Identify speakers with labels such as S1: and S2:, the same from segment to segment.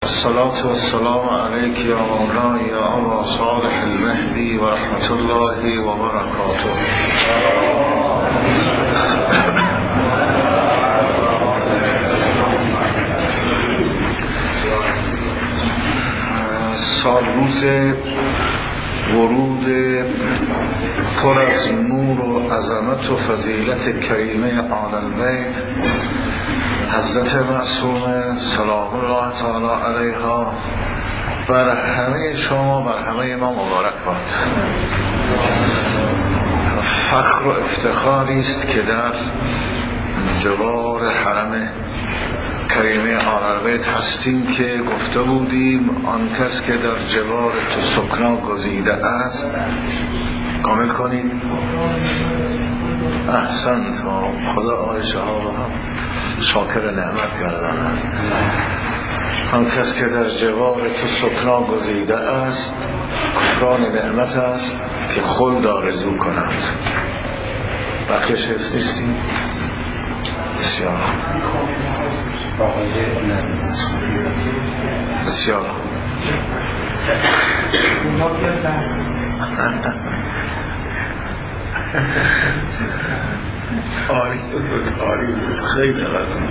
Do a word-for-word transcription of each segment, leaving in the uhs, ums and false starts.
S1: الصلاة والسلام عليك يا مولاي يا أبا صالح المهدي ورحمة الله وبركاته. سال روز ورود پر از نور و عظمت و فضیلت کریمه آل البیت حضرت معصومه سلام الله تعالی علیها بر همه شما، بر همه ما مبارک باد. فخر و افتخاری است که در جوار حرم کریمه آل البیت هستیم که گفته بودیم آن کس که در جوار تو سکنا گزیده است. کامل کنید. احسنت. خدا آقای شهاب هم شاکر نعمت گرداند. آن کس که در جوار تو سکنا گزیده است کفران نعمت است که خلد آرزو کند. بقیش حفظ نیستیم. بسیار بسیار آری آری خیلی قدم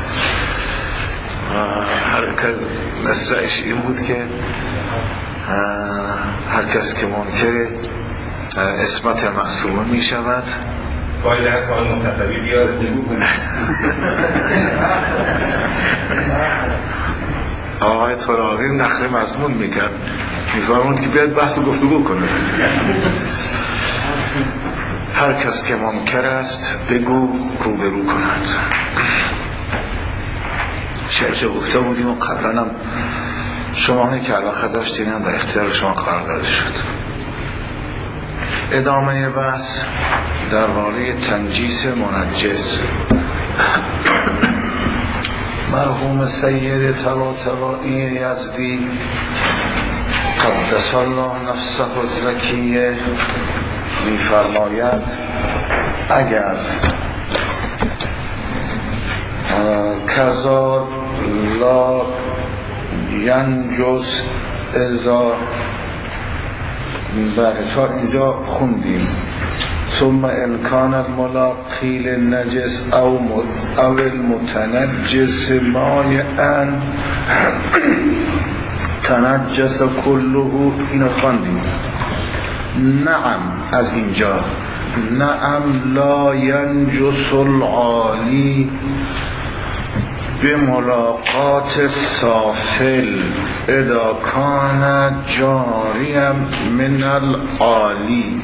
S1: حرکت نصرش این بود که هر کس که منکر اسمت معصومه می شود
S2: باید در سوال متفقی بیاد بگو کنه.
S1: آقای طراوی نخل مضمون میکرد، میفرمود که بیاد بحث و گفتگو کنه. هر کس که منکر است بگو روبرو کند. شعر گفته بودیم و قبلا هم شما هایی که علاقه داشتین هم در اختیار شما قرار داده شد. ادامه بحث درباره تنجیس منجس. مرحوم سید طباطبایی یزدی قدس الله نفسه الزکیه می‌فرماید اگر کذا لا ینجس اذا بله تا اینجا خوندیم ثم امکان الملاقی للنجس او او المتنجس مایعا تنجس کله. اینو خواندیم. نعم از اینجا نعم لا ینجس العالی بملاقات السافل اذا کان جاریا من العالی.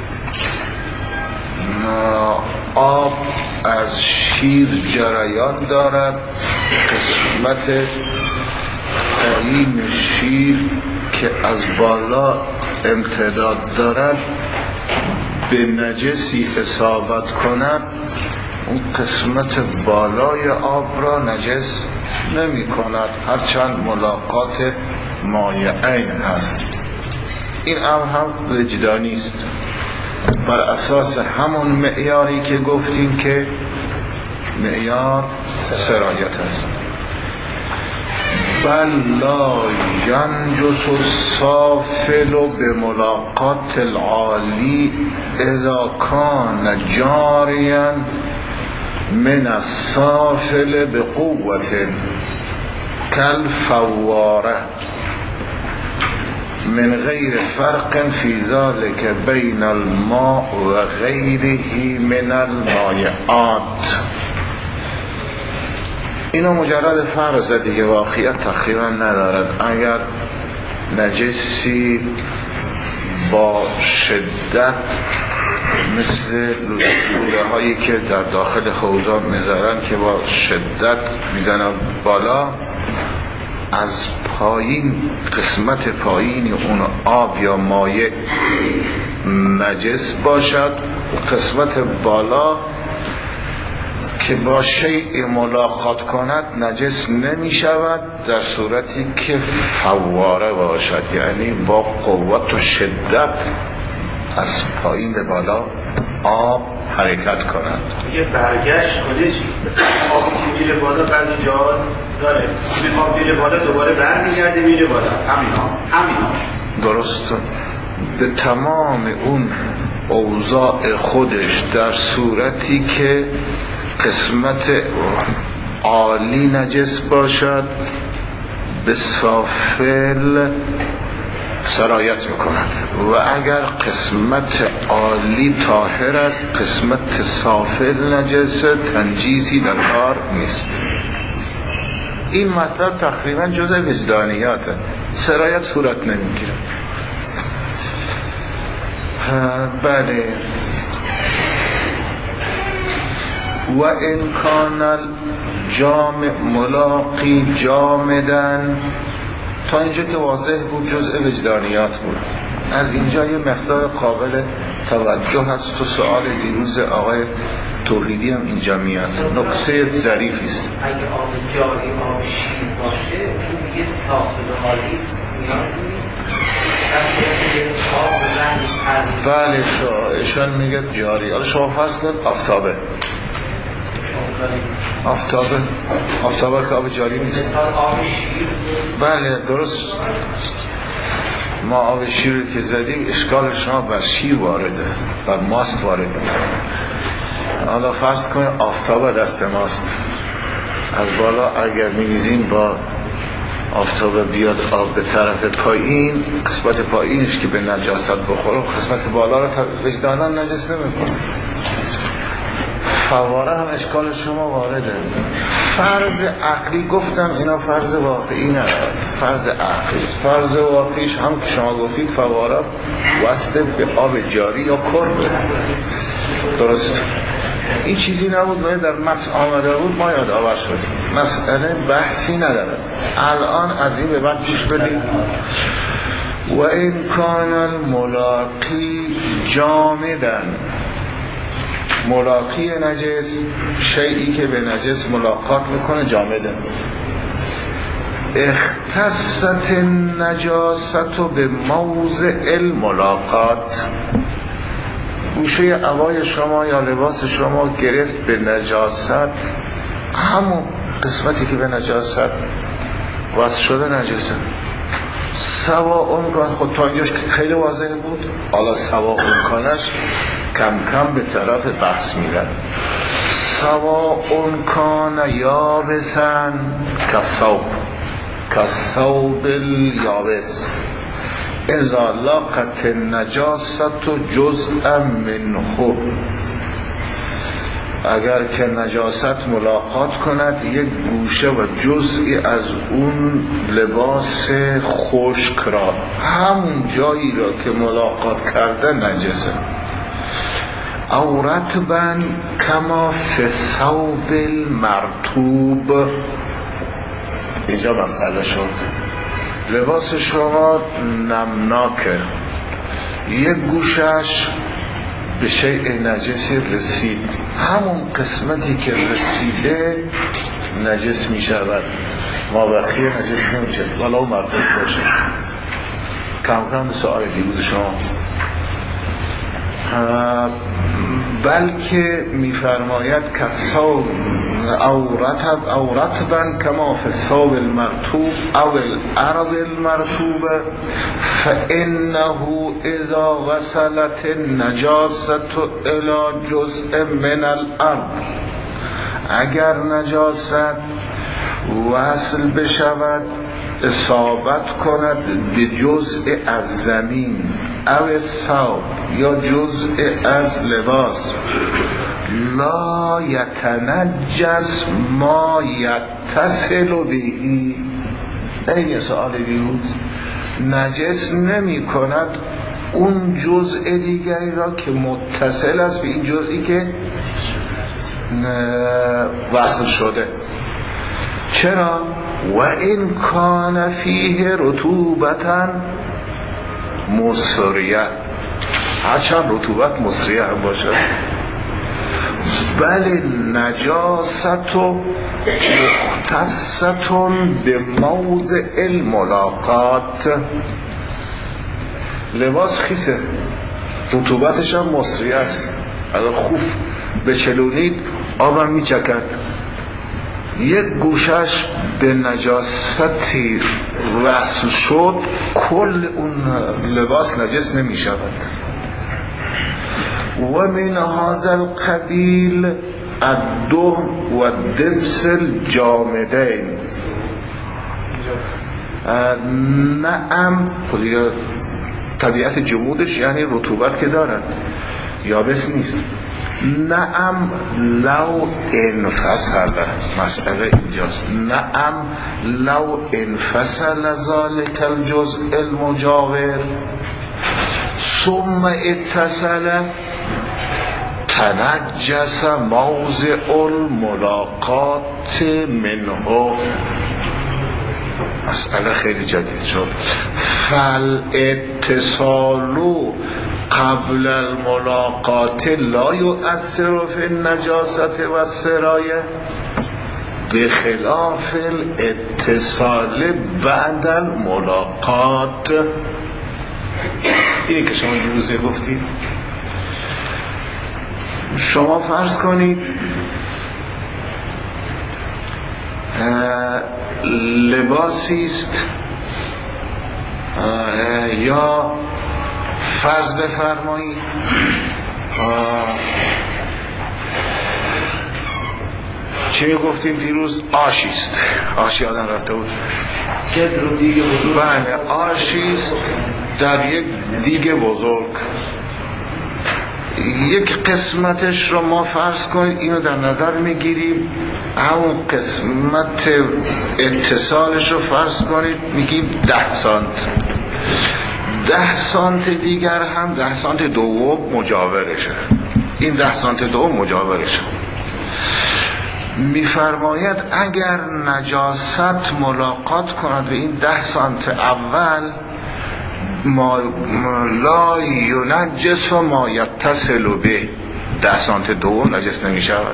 S1: آب از شیر جریان دارد، قسمت پایین شیر که از بالا امتداد دارد به نجسی اصابت کند، اون قسمت بالای آب را نجس نمی کند هرچند ملاقات مایعین هست. این امر هم وجدانی است بر اساس همون معیاری که گفتیم که معیار سرایت است. بل لا ینجس السافل بملاقات العالی اذا کان جاریا من السافل بقوة كالفواره من غیر فرق فی ذلك بین الماء و غیره من المایعات. اینو مجرد فرض دیگه، واقعیت تقریبا ندارد. اگر نجسی با شدت مثل لوله هایی که در داخل حوضا میذارن که با شدت میزنن بالا، از پایین قسمت پایین اون آب یا مایع نجس باشد، قسمت بالا که با شیء ملاقات کند نجس نمی شود در صورتی که فواره باشد، یعنی با قوت و شدت از پایین به بالا آب حرکت کند.
S2: یه برگشت کنه چی؟ آب که
S3: میره بالا، بعضی جا داره میخواد میره بالا دوباره برمیگرده میره بالا. همینا همینا
S1: درست. به تمام اون اوضاع خودش در صورتی که قسمت عالی نجس باشد به سافل سرایت میکند و اگر قسمت عالی طاهر است قسمت سافل نجس، تنجیسی در کار نیست. این مطلب تقریبا جزء وجدانیاته، سرایت صورت نمیگیرد. بله. و امکان الجامع ملاقی جامدن، تا اینجا که واضح بود جزء وجدانیات بود. از اینجا یه مقدار قابل توجه هست. تو سؤال دیروز آقای توحیدی هم اینجا میاد، نکته ظریفی است.
S4: اگه آب جاری آب شیر باشه اون دیگه تاثیر حالی میاد.
S1: بله ایشان میگه جاری. حالا شما فرض کن آفتابه آفتابه آفتابه که آب جاری نیست. بله درست. ما آب شیر رو که زدیم اشکال شما بر شیر وارده، بر ماست وارده. حالا فرض کن آفتابه دست ماست، از بالا اگر میریزیم با آفتاب بیاد آب به طرف پایین، قسمت پایینش که به نجاست بخوره قسمت بالا رو وجدانا نجس نمیکنه. فواره هم اشکال شما وارده. فرض عقلی گفتم اینا فرض واقعی ندارد. فرض عقلی فرض واقعیش هم که شما گفتید فواره واسطه به آب جاری یا کربه. درست. این چیزی نبود ولی در متن آمده بود ما یاد آور شدیم. مسئله بحثی نداره. الان از این به بعد گوش بدیم. و امکان الملاقی جامدن، ملاقی نجس شیئی که به نجس ملاقات میکنه جامده. اختصت النجاست به موضع الملاقات، گوشه عبای شما یا لباس شما گرفت به نجاست، همون قسمتی که به نجاست واسه شده نجسه. سوا امکان، خود تا اینجاش خیلی واضح بود، حالا سوا امکانش کم کم به طرف بحث میرن. سوا امکان یابسن کسوب کسوب الیابس اذا لاقت النجاست جزءا منه، اگر که نجاست ملاقات کند یک گوشه و جزئی از اون لباس خشک را، همون جایی را که ملاقات کرده نجسه. او رطبا کما فی ثوب المرطوب، اینجا مسئله شد. لباس شما نمناکه، یک گوشش به شیء نجسی رسید، همون قسمتی که رسیده نجس می شود، ما بقیه نجس نمی شود ولو مرطوب باشه. کم کم سؤال دیروز شما. بلکه میفرماید کثوب او رطب او رطبا کما فی الثوب المرطوب او الارض المرطوب فانه اذا وصلت النجاسه الى جزء من الارض، اگر نجاست وصل بشود اصابت کند به جزء از زمین او ثوب یا جزء از لباس، لا یتنجس ما یتصل بهی. این سؤال دیروز، نجس نمی کند اون جزء دیگری را که متصل است به این جزئی که وصل شده. چرا؟ و این کان فیه رطوبتا مصریه، هرچند رطوبت مصریه هم باشد. بله نجاست و مختصتون به موضع الملاقات، لباس خیسه رطوبتش هم مصریه است، اگر خوب بچلونید آبم میچکد، یک گوشش به نجاستی وصل شد، کل اون لباس نجس نمی شود. و من هذا القبیل الدهن و الدبس الجامدین. نعم، طبیعت جمودش یعنی رطوبت که دارد، یابس نیست. نعم لو انفصل، مسئله اینجاست. نعم لو انفصل ذلك الجزء المجاور ثم اتصل تنجس موضع الملاقات منه. مسئله خیلی جدید شد. فالاتصال قبل الملاقات لا يؤثر في النجاسة والسرایة بخلاف الاتصال بعد الملاقات. اینی که شما روزه گفتید. شما فرض کنید لباسی است، یا فرض بفرمایید چی میگفتیم دیروز؟ آشی است. آشی آدم رفته بود بله، آشی است در یک دیگ بزرگ. یک قسمتش رو ما فرض کنید اینو در نظر میگیریم، همون قسمت اتصالش رو فرض کنید میگیم ده سانت. ده سانت دیگر هم ده سانت دوم مجاورشه. این ده سانت دوم مجاورشه. میفرماید اگر نجاست ملاقات کند به این ده سانت اول، ما لا ینجس و ما یتصل به، ده سانت دوم نجس نمی شود.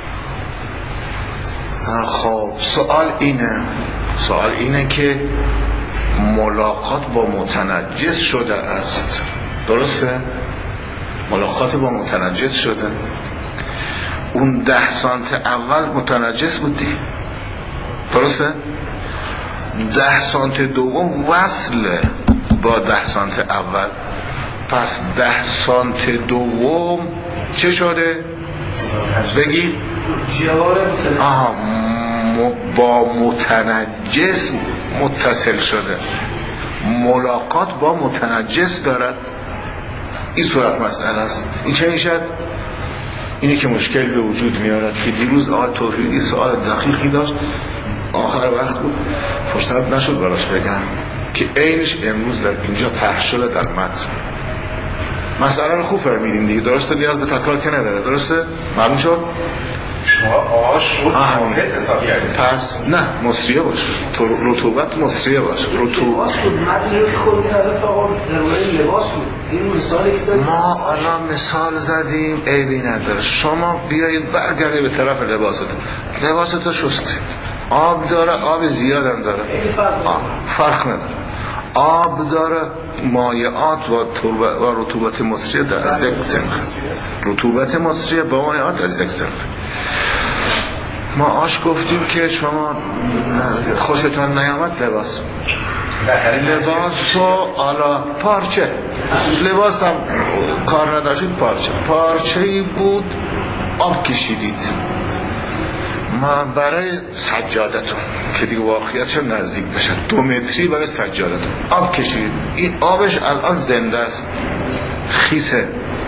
S1: خب سوال اینه سوال اینه که ملاقات با متنجس شده است، درسته؟ ملاقات با متنجس شده. اون ده سانت اول متنجس بودی، درسته؟ ده سانت دوم وصله با ده سانت اول. پس ده سانت دوم چه شده؟ بگی؟ آها، با متنجس متصل شده. ملاقات با متنجس دارد. این صورت مسئله است. این چه میشد؟ اینی که مشکل به وجود میارد که دیروز آقای توحیدی سوال دقیقی داشت، آخر وقت بود فرصت نشد براش بگم که اینش امروز در اینجا طرح شده در متن. مسئله رو خوب فهمیدیم دیگه، درسته؟ نیاز به تکرار که نداره، درسته؟ معلوم شد؟
S2: شما آش رو کامل حساب کردید.
S1: پس نه، مصریه باشه، رطوبت مصریه باشه. رطوبت
S3: بود متن رو که خودمون حضرت آقا در مورد لباس بود. این مثالی که زدیم
S1: ما الان مثال زدیم، عیبی نداره. شما بیایید برگردید به طرف لباستون. لباستون شستید، آب داره، آب زیاد هم داره، فرق نداره. آب داره، مایعات و رطوبت مصریه در از یک صنف. رطوبت مصریه با مایعات از یک صنف. ما آش گفتیم که شما خوشتون نیامد لباس لباس و آلا پارچه، لباس هم کار نداشتید، پارچه پارچه‌ای بود، آب کشیدید. ما برای سجادتون که دیگه واقعیتش نزدیک بشه، دو متری برای سجادتون آب کشید. این آبش الان زنده است، خیسه،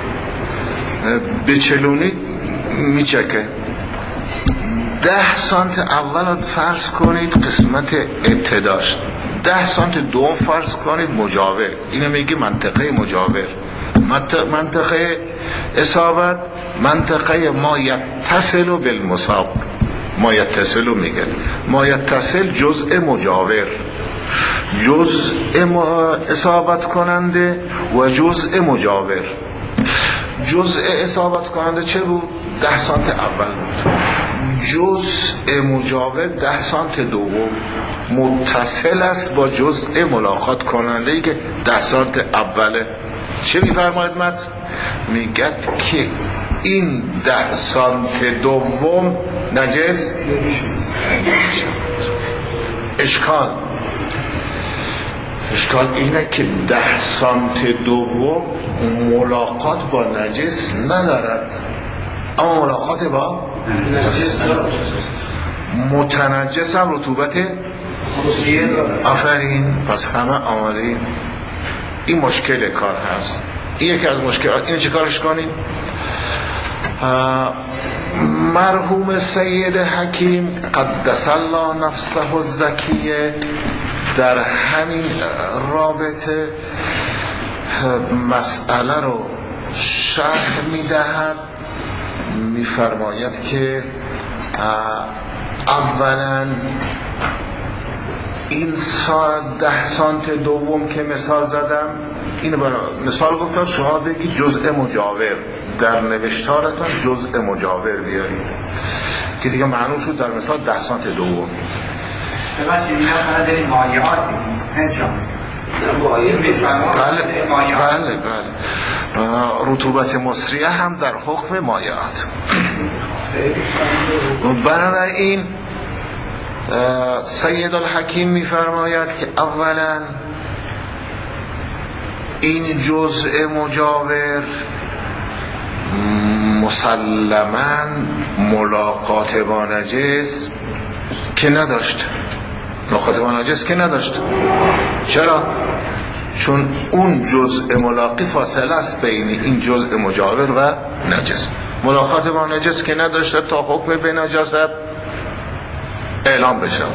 S1: بچلونید میچکه. ده سانت اول فرض کنید قسمت ابتداش، ده سانت دوم فرض کنید مجاور. اینو میگه منطقه مجاور، منطقه اصابت، منطقه ما یتصل بالمصاب. ما یتصل میگه، ما یتصل جزء مجاور، جزء اصابت کننده و جزء مجاور. جزء اصابت کننده چه بود؟ ده سانت اول بود. جزء مجاور ده سانت دوم متصل است با جزء ملاقات کننده ای که ده سانت اوله. چه میفرماید متن؟ میگه که این ده سانت دوم نجس منجس میشود. اشکال اشکال اینه که ده سانت دوم ملاقات با نجس ندارد، اما ملاقات با
S3: نجس دارد.
S1: متنجس هم رطوبت آفرین. پس همه آماده. این مشکل کار هست. این یکی از مشکلات. اینو چه کارش کنیم؟ مرحوم سید حکیم قدس الله نفسه الزکیه در همین رابطه مسئله رو شرح میدهد. میفرماید که اولا این ده سانت دوم که مثال زدم، اینو برای مثال گفتم شما بگی جزء مجاور، در نوشتارتان جزء مجاور بیارید که دیگه معنی شد در مثال ده سانت دوم.
S4: ببخشید این هم فقط داریم مایعاتی
S1: بله بله بله رطوبت مصریه هم در حکم مایعات. بنابراین سید الحکیم میفرماید که اولا این جزء مجاور مسلماً ملاقات با نجس که نداشت، ملاقات با نجس که نداشت. چرا؟ چون اون جزء ملاقی فاصله است بین این جزء مجاور و نجس. ملاقات با نجس که نداشته تا حکم به نجاست اعلام بشود.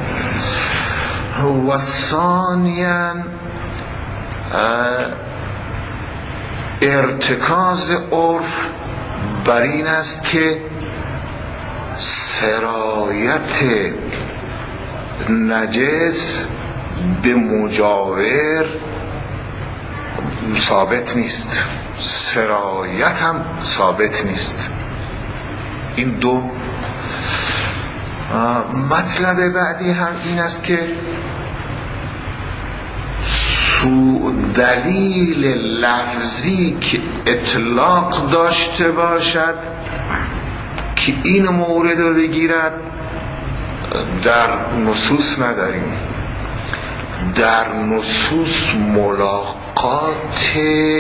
S1: و ثانیاً ارتکاز عرف بر این است که سرایت نجس به مجاور ثابت نیست، سرایت هم ثابت نیست. این دو. مطلب بعدی هم این است که دلیل لفظی که اطلاق داشته باشد که این مورد رو بگیرد در نصوص نداریم. در نصوص ملاقات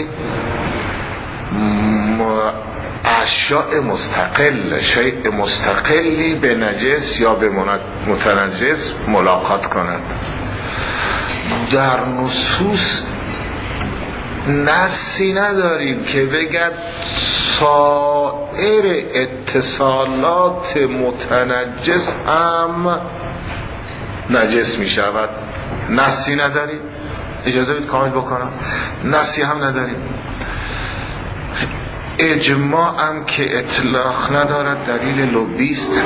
S1: اشیاء مستقل، شیء مستقلی به نجس یا به متنجس ملاقات کند. در نصوص نصی نداریم که بگد سایر اتصالات متنجس هم نجس می شود. نصی نداریم. اجازه بید کامل بکنم. نصی هم نداریم. اجماع هم که اطلاق ندارد دلیل لبیست.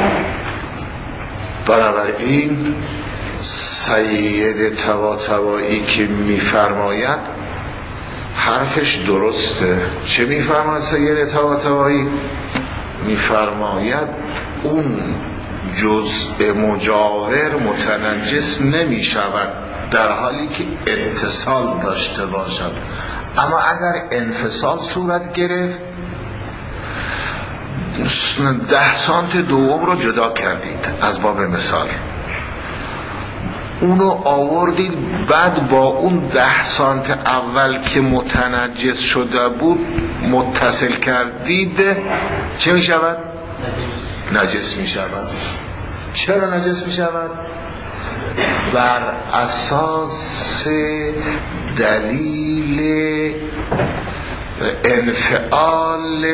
S1: بنابراین سید طباطبایی که میفرماید حرفش درسته. چه میفرماید سید طباطبایی؟ میفرماید اون جزء مجاور متنجس نمی شود در حالی که اتصال داشته باشد، اما اگر انفصال صورت گرفت ده سانت دوم رو جدا کردید از باب مثال، اونو آوردید بعد با اون ده سانت اول که متنجس شده بود متصل کردید، چه می شود؟ نجس می شود. چرا نجس می شود؟ بر اساس دلیل انفعال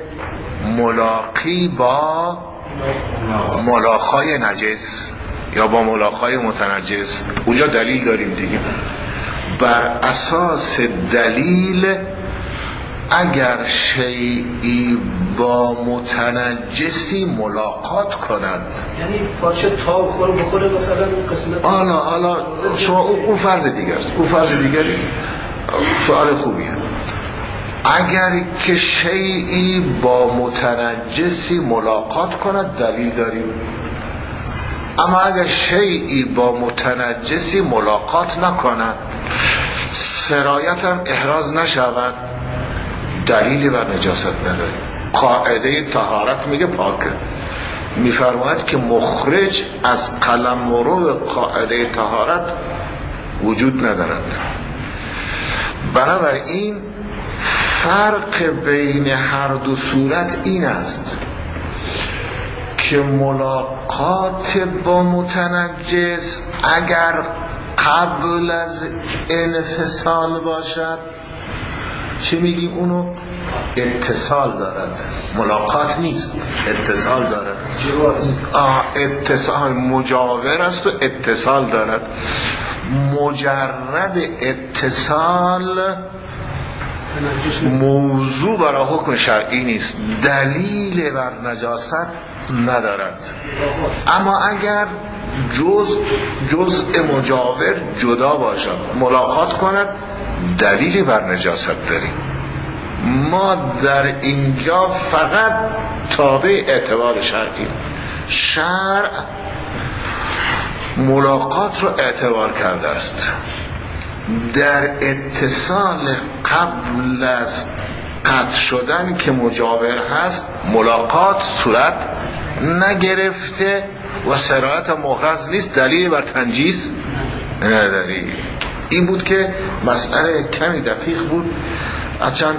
S1: ملاقی با ملاقای نجس یا با ملاقای متنجس. اونجا دلیل داریم دیگه. بر اساس دلیل اگر شیئی با متنجسی ملاقات کند،
S3: یعنی پاچه تا بخوره بخوره مثلا اون قسمت،
S1: حالا حالا شما اون فرض دیگر است، اون فرض دیگری است. سوال خوبیه. اگر که شیئی با متنجسی ملاقات کند دلیل داریم، اما اگر شیئی با متنجسی ملاقات نکند سرایت هم احراز نشود دلیلی بر نجاست نداریم. قاعده طهارت میگه پاکه، میفرماید که مخرج از قلمرو قاعده طهارت وجود ندارد. بنابراین فرق بین هر دو صورت این است که ملاقات با متنجس اگر قبل از انفصال باشد، چه میگیم اونو؟ اتصال دارد. ملاقات نیست، اتصال دارد. آه اتصال مجاور است و اتصال دارد. مجرد اتصال موضوع برای حکم شرعی نیست، دلیل بر نجاست ندارد. اما اگر جز جزء مجاور جدا باشد، ملاقات کند، دلیلی بر نجاست داریم. ما در اینجا فقط تابع اعتبار شرعی. شرع ملاقات رو اعتبار کرده است. در اتصال قبل از قطع شدن که مجاور هست ملاقات صورت نگرفته و سرایت محرز نیست، دلیلی بر تنجیس نداری. این بود که مسئله کمی دقیق بود، اچان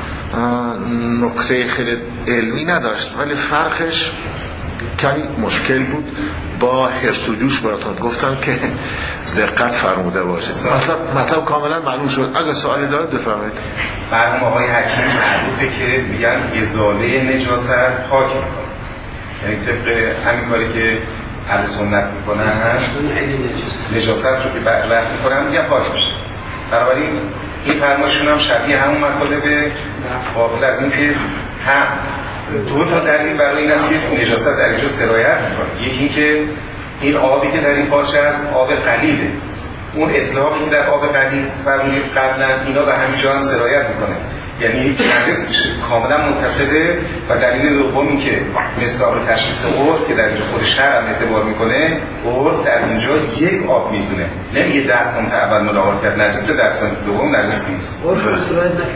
S1: نکته خیلی علمی نداشت، ولی فرقش کمی مشکل بود. با حرص و جوش براتون گفتم که دقت فرموده باشید. مطلب مطلب کاملا معلوم شد. اگه سوالی دارید بفرمایید.
S2: فرمون آقای حکیم معروفه که میگن ازاله نجاست پاک میکنه، یعنی طبق همین کاری که اهل سنت میکنن نجاست رو که رفع میکنن میگن پاک میشه. بنابراین این فرمایشون هم شبیه همون مطالب قابل از این که هم دو تا دلیل برای این است که نجاست در اینجا سرایت میکنه. یکی این که این آبی که در این پارچه است آب قلیله، اون اطلاقی که در آب قلیل فرمودید قبلا اینا به همینجا هم سرایت میکنه، یعنی نجس میشه، کاملا متصله. و دلیل دوم این که مصداق تشخیص عرف که در اینجا خود شرع هم اعتبار میکنه، عرف در اینجا یک آب میدونه، نمیگه ده سانت اول ملاقات کرد نجسه، ده سانت دوم نجس نیست.
S4: عرف سرایت نکرد.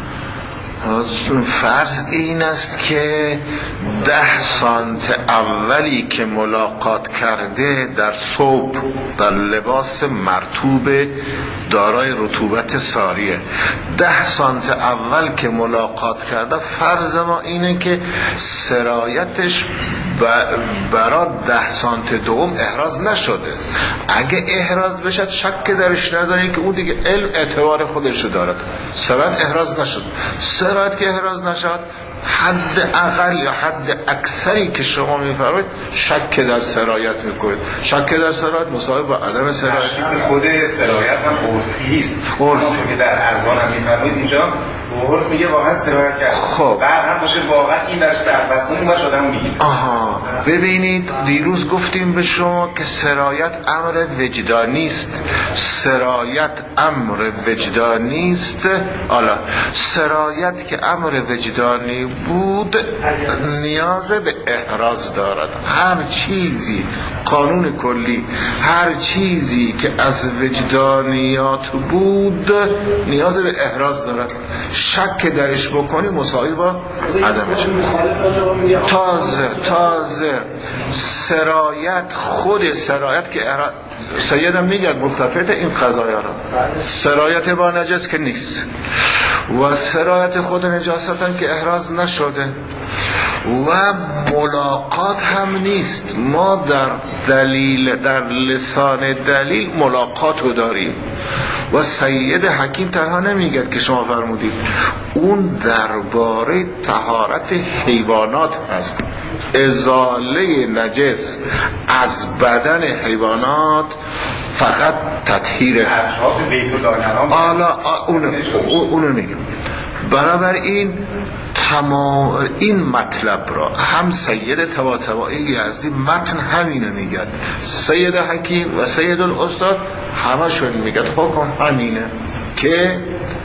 S1: فرض این است که ده سانت اولی که ملاقات کرده در ثوب، در لباس مرطوب دارای رطوبت ساریه، ده سانت اول که ملاقات کرده، فرض ما اینه که سرایتش برای ده سانت دوم احراز نشده. اگه احراز بشد شک درش نداریم که اون دیگه علم اعتبار خودشو دارد. سرایت احراز نشد، سرایت که احراز نشد، حد اقل یا حد اکثری که شما میفرمایید شک در سرایت میکنید. شک در سرایت مساوی با عدم سرایت.
S2: تشخیص خود سرایت هم عرفی است. عرفی که در اذان هم میفرمایید اینجا عرف میگه واقعا سرایت کرد.
S1: خب
S2: بعد هم باشه واقعا این درش در بسنون باشه آدمو میگیره.
S1: آها ببینید، دیروز گفتیم به شما که سرایت امر وجدانی است. سرایت امر وجدانی است. حالا سرایت که امر وجدانی بود نیاز به احراز دارد. هر چیزی، قانون کلی، هر چیزی که از وجدانیات بود نیاز به احراز دارد. شک درش بکنی مساوی با عدمش. تازه تازه سرایت، خود سرایت که احراز، سیدم میگه ملتفت این قضایا را، سرایت با نجس که نیست و سرایت خود نجاستن که احراز نشده و ملاقات هم نیست. ما در دلیل، در لسان دلیل ملاقات رو داریم و سید حکیم تنها نمیگه که شما فرمودید، اون درباره طهارت حیوانات هست. ازاله نجس از بدن حیوانات فقط تطهیر
S2: اطراف بیت الحرام.
S1: حالا اونو اونو میگم. بنابراین تمام این مطلب را هم سید طباطبایی یزدی متن همینه میگن، سید حکیم و سید الاستاد همشون میگن حکم همینه که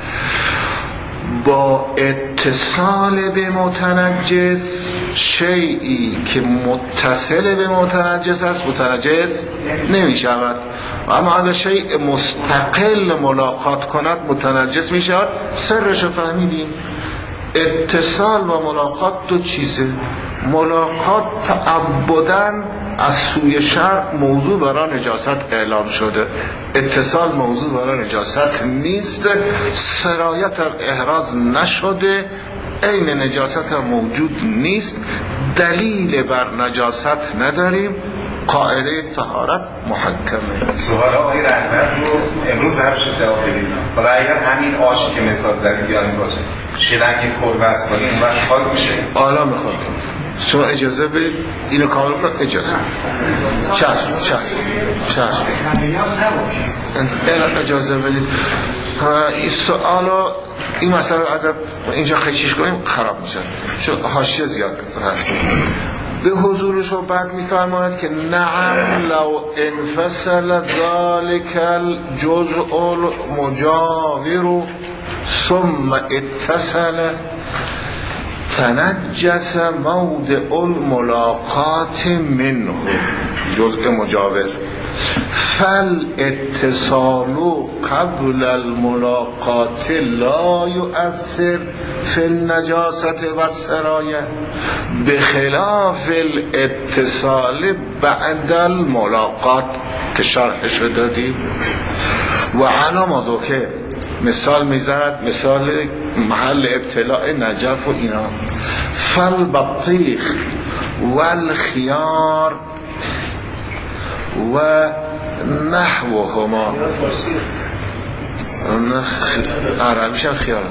S1: با اتصال به متنجس شیئی که متصل به متنجس است متنجس نمی شود، اما اگر شیء مستقل ملاقات کند متنجس می شود. سرش فهمیدیم، اتصال و ملاقات دو چیزه. ملاقات تعبداً از سوی شرع موضوع برای نجاست اعلام شده، اتصال موضوع برای نجاست نیست، سرایت احراز نشده، عین نجاست موجود نیست، دلیل بر نجاست نداریم، قاعده طهارت محکمه.
S2: سوال آقای رهبر رو امروز درش جواب بدید. حالا اگر همین آشی که مثال زدید یادم باشه شیلنگ کلبه از کنیم اون وقت خاک میشه.
S1: حالا میخوام شما اجازه بدید اینو کامل کنم. اجازه چشم چشم چشم اجازه بدید. این سوالو این مسئله رو اگر اینجا خشیش کنیم خراب میشه، چون حاشیه زیاد رفتیم. به حضورشو بعد میفرماید که نعم لو انفصل ذلك الجزء المجاور ثم اتصل تنجس موضع الملاقات منه، جزء مجاور، فالاتصال قبل الملاقات لا يؤثر في النجاسة والسراية بخلاف الاتصال بعد الملاقات که شرحش دادیم. و علا ما ذکر مثال میزند، مثال محل ابتلاع نجف و اینا، فالبطیخ والخيار و نحوهما، عربیشم خیار،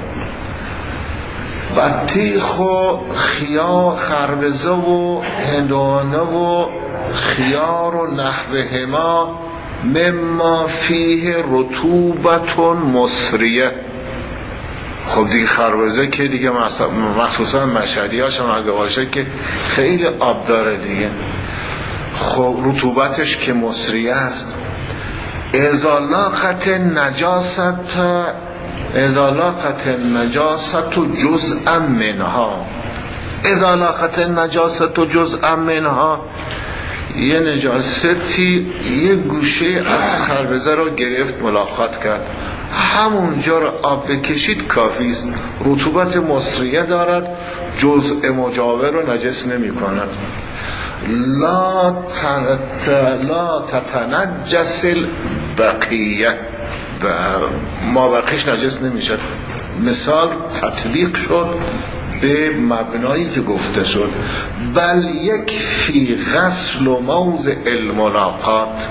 S1: بطیخ و خیار، خربزه و هندانه و خیار و نحوهما مما فیه رطوبت مسریه. خب دیگه خربزه که دیگه مخصوصا مشهدی هاش هم اگه باشه که خیلی آب داره دیگه، خب رطوبتش که مسریه است. ازالاقت نجاست ازالاقت نجاست جزءا منها، ازالاقت نجاست جزءا منها، یه نجاستی یه گوشه از خربزه رو گرفت ملاقات کرد، همونجا رو آب بکشید کافی است، رطوبت مسریه دارد، جزء مجاور رو نجس نمی کند. لا لا تتنجس البقیه، ما بقیش نجس نمیشه. مثال تطبیق شد به مبنایی که گفته شد، بل یک فی غسل و موضع الملاقات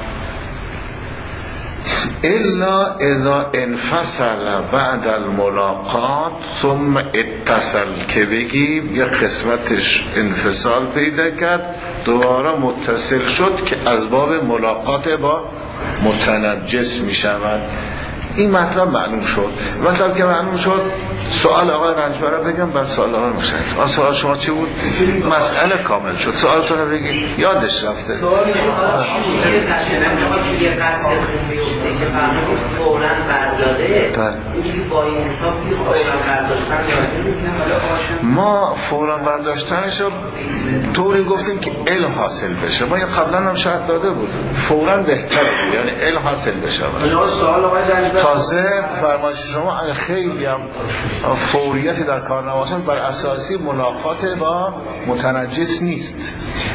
S1: الا اذا انفصل بعد الملاقات ثم اتصل، که بگیم یک قسمتش انفصال پیدا کرد دوباره متصل شد که از باب ملاقات با متنجس می شود. این مطلب معلوم شد. مطلب که معلوم شد سوال آقای رنجبر رو بگم بعد سوال آقای مشهد. آن سوال شما چی بود؟ مسئله کامل شد. سوالتون رو بگید. یادش رفته.
S4: سوالی شما یه تشنه یه قصد خون بیفته که فرمود فوراً برداره، اینجوری با این حساب یه فوراً برداشتن دارده.
S1: ما فوراً برداشتنش رو طوری گفتیم که علم حاصل بشه. ما یه قبلا هم شاید داده بود فوراً بهتره بود، یعنی علم حاصل بشه.
S3: سوال آقای رنجبر
S1: تازه فرمایش شما اگه خیلی هم فوریتی در کار نباشد بر اساسی ملاقات با متنجس نیست،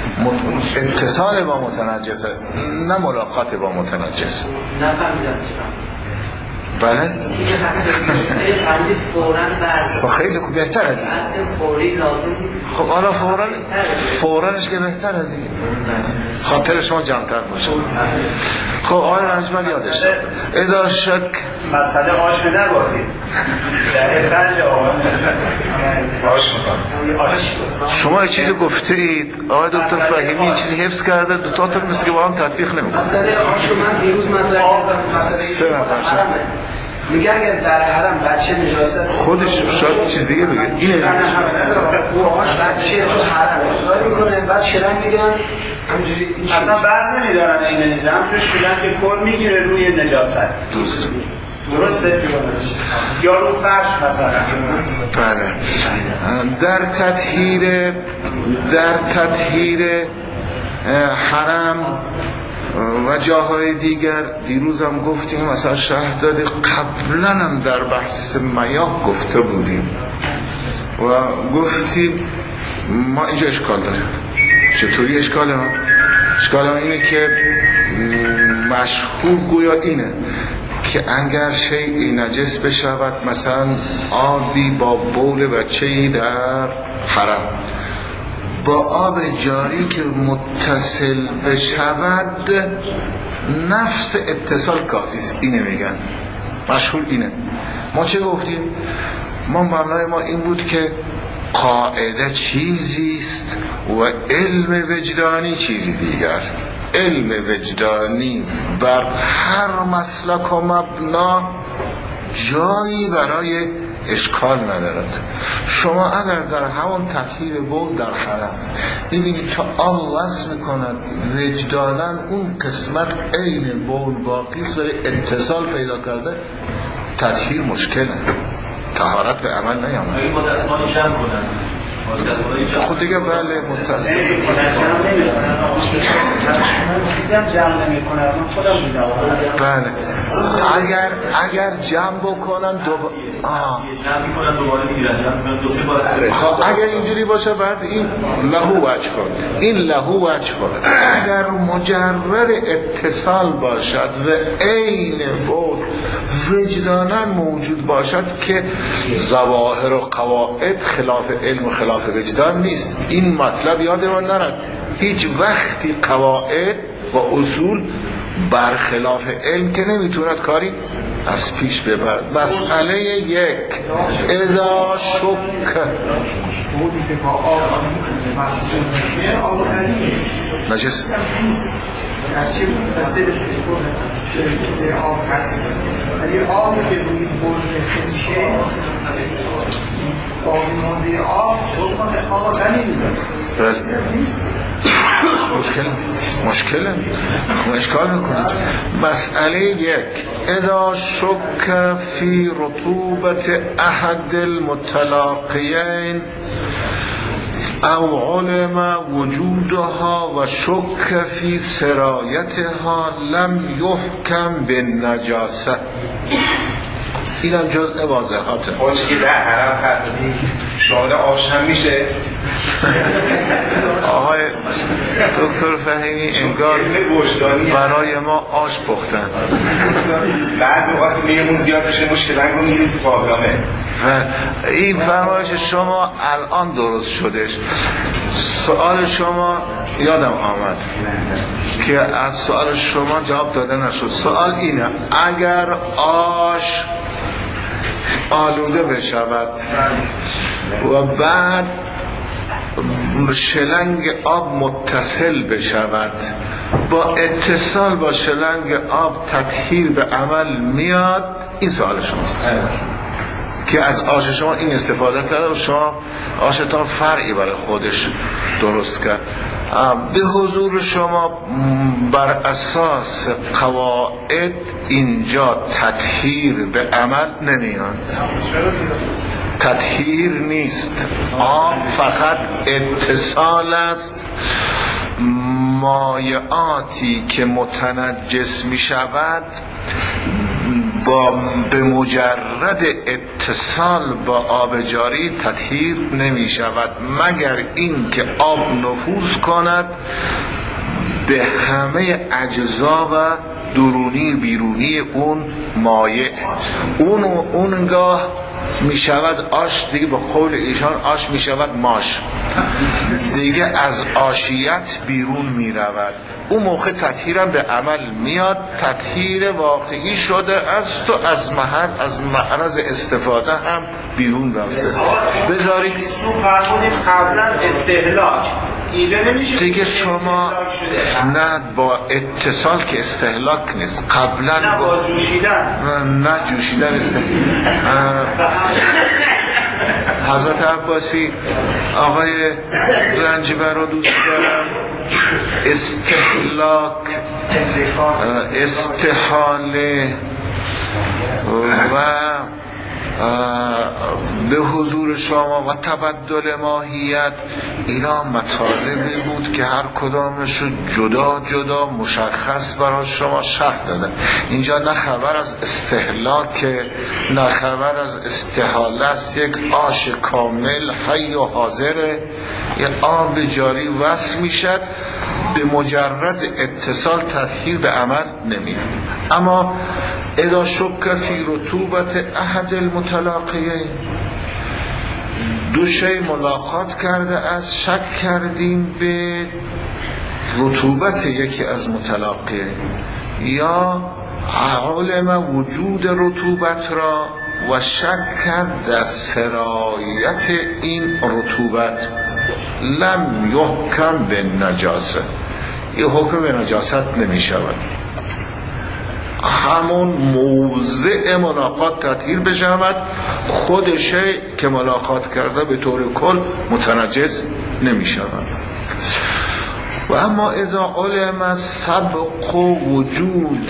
S1: اتصال با متنجس است نه ملاقات با متنجس.
S4: نفهمیدم
S1: بله؟
S4: خیلی فوراً برداشت.
S1: خیلی خوب بهتره دیگه.
S4: فوری لازم.
S1: خب حالا فوراً فوراًش که بهتره دیگه. خاطر شما جمع‌تر باشه. خب آقای رنجبر یادش رفت. اذا شک
S3: مسئله آش نبردید. در فرج آقای آش می‌خوام.
S1: شما یه چیزی گفتید آقای دکتر فهیمی یه چیزی حفظ کرده، دو تا تا مثل که با هم تطبیق نمی‌کنه.
S3: مسئله آش رو من دیروز مطرح کردم. مسئله میگه اگر در حرم بچه نجاست
S1: خودش شاید چیز دیگه بگه اینه
S3: او آش بچه تو حرم اصرار میکنه بعد شلنگ میگیرن همینجوری اصلا بر نمیدارن این نجاست، همینجور شلنگ کل میگیره روی نجاست.
S1: درسته
S3: درسته یا رو فرش مثلا.
S1: بله. در تطهیر در تطهیر حرم و جاهای دیگر دیروزم گفتیم، مثلا شرح داده، قبلا هم در بحث میاه گفته بودیم و گفتیم ما اینجا اشکال داریم. چطوری اشکال ما؟ اشکال ما اینه که مشهور گویا اینه که اگر شیئی نجس بشود، مثلا آبی با بول بچه‌ای در حرم با آب جاری که متصل بشود نفس اتصال کافی است. اینه میگن، مشهور اینه. ما چه گفتیم؟ ما مبنای ما این بود که قاعده چیزی است و علم وجدانی چیزی دیگر. علم وجدانی بر هر مسلک و مبنا جایی برای اشکال ندارد. شما اگر در همون تطهیر بول در حرم ببینید تا آب وصل میکند وجدانا اون قسمت عین بول باقی است، داره اتصال پیدا کرده، تطهیر مشکله، طهارت به عمل نیامد.
S5: این با دستمال جمع کنن
S1: خود دیگه بله متصل
S3: جمع نمی کنه از خودم دیدم.
S1: بله اگر اگر جمع بکنن دوباره
S5: جمع میکنن دوباره میگیرن دو سه بار.
S1: خب اگر اینجوری باشه بعد این لهو وجه کن، این لهو وجه کن. اگر مجرد اتصال باشد و عین بود وجدانا موجود باشد که ظواهر و قواعد خلاف علم و خلاف وجدان نیست. این مطلب یادمان نرد، هیچ وقتی قواعد و اصول برخلاف علم که نمیتوند کاری از پیش ببرد. مسئله یک، اذا شک نجس
S3: هرچی متصل به آب هست ولی آبی که روی بول میشه باقی مانده آب بول آب غنی میده
S1: مشکل مشکل اشکال میکنه. مسئله یک، اذا شک فی رطوبت احد المتلاقیین او علم وجودها و شک فی سرایتها لم یحکم بالنجاسه. اینم جزء واضحاته.
S2: آنچه که در حرم فرمودی شامل آش هم میشه.
S1: آقای دکتر فهیمی انگار برای ما آش پختن.
S2: بعضی اوقات میمون زیاد بشه مشکلن رو میریم تو بازامه.
S1: این فرمایش شما الان درست شدش. سوال شما یادم آمد که از سوال شما جواب داده نشد. سوال اینه اگر آش آلوده بشود و بعد شلنگ آب متصل بشود، با اتصال با شلنگ آب تطهیر به عمل میاد؟ این سوال شماست که از آش شما این استفاده کرده و شما آشتان فرعی برای خودش درست کرد. به حضور شما بر اساس قواعد اینجا تطهیر به عمل نمیاد، تطهیر نیست، آب فقط اتصال است. مایعاتی که متنجس می شود با به مجرد اتصال با آب جاری تطهیر نمی شود مگر این که آب نفوذ کند به همه اجزا و درونی بیرونی اون مایع. اون اونگاه می شود آش، دیگه به قول ایشان آش می شود ماش، دیگه از آشیت بیرون می رود. اون موقع تطهیرم به عمل میاد، تطهیر واقعی شده است و از محل از معرض استفاده هم بیرون رفته. بذارید
S3: سو فرمودید قبلا استهلاک اینجا نمیشه
S1: دیگه شما نه با اتصال که استهلاک نیست، قبلا
S3: نه با جوشیدن
S1: نه جوشیدن استهلاک. حضرت عباسی آقای رنجبر رو دوست دارم، استهلاک استحاله و به حضور شما و تبدل ماهیت، اینا مطالبی بود که هر کدامش رو جدا جدا مشخص برای شما شرح دادن. اینجا نه خبر از استهلاک، نه خبر از استحاله است، یک آش کامل حی و حاضره، یک آب جاری وصل میشد، به مجرد اتصال تطهیر به عمل نمیاد. اما اذا شک فی رطوبت احد المتلاقیین، دو شی ملاقات کرده از شک کردیم به رطوبت یکی از متلاقیین، یا علم وجود رطوبت را و شک کرد در سرایت این رطوبت، لم یحکم به نجاسه، یه حکم به نجاست نمی شود. همون موضع ملاقات تطهیر بشود، خودشه که ملاقات کرده به طور کل متنجس نمی شود. و اما اذا علم سبق وجود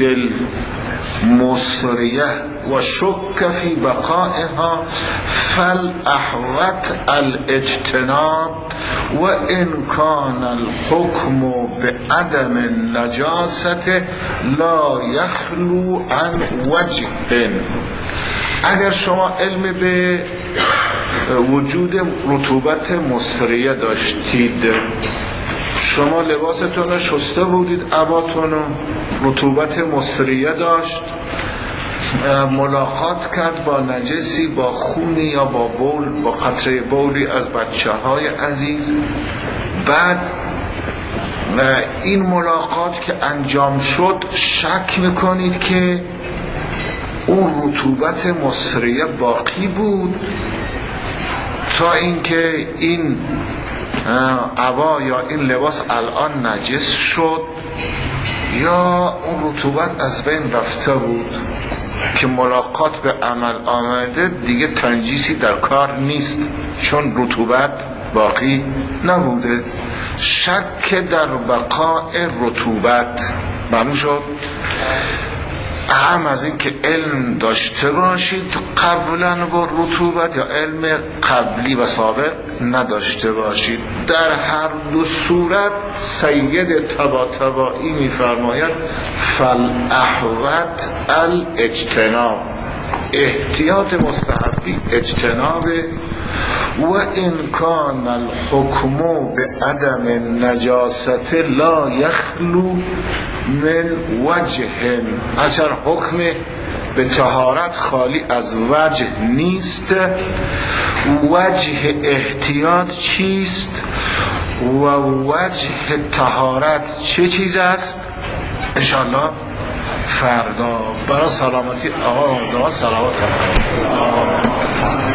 S1: المصریه و شک فی بقائها فالاحوط الاجتناب و ان کان الحکم بعدم النجاست لا یخلو عن وجه. اگر شما علم به وجود رطوبت مصریه داشتید، شما لباستون رو شسته بودید، عباتون رو رطوبت مصریه داشت، ملاقات کرد با نجسی، با خونی یا با بول، با قطره بولی از بچه های عزیز، بعد این ملاقات که انجام شد شک میکنید که اون رطوبت مصریه باقی بود تا اینکه این عبا یا این لباس الان نجس شد، یا اون رطوبت از بین رفته بود که ملاقات به عمل آمده دیگه تنجیسی در کار نیست چون رطوبت باقی نبوده. شک در بقاء رطوبت معلوم شد. اهم از این که علم داشته باشید قبلا با رطوبت یا علم قبلی و سابق نداشته باشید. در هر دو صورت سید طباطبایی میفرماید فالاحوط الاجتناب، احتیاط مستحبی اجتناب. و ان کان الحکم بعدم النجاست لا یخلو من وجه، اگر حکم به طهارت خالی از وجه نیست. وجه احتیاط چیست و وجه طهارت چه چیز است؟ انشاءالله فردا برای سلامتی آقا آزاد سلامت کنم.